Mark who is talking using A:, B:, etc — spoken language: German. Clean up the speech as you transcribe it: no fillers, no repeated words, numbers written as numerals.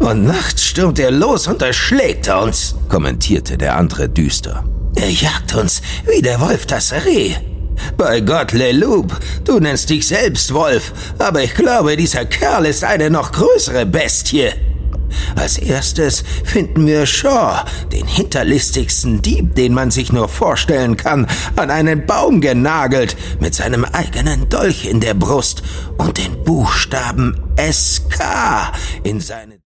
A: Und nachts stürmt er los und erschlägt uns, kommentierte der andere düster. Er jagt uns wie der Wolf das Reh. Bei Gott, Leloup, du nennst dich selbst Wolf, aber ich glaube, dieser Kerl ist eine noch größere Bestie. Als erstes finden wir Shaw, den hinterlistigsten Dieb, den man sich nur vorstellen kann, an einen Baum genagelt, mit seinem eigenen Dolch in der Brust und den Buchstaben SK in seine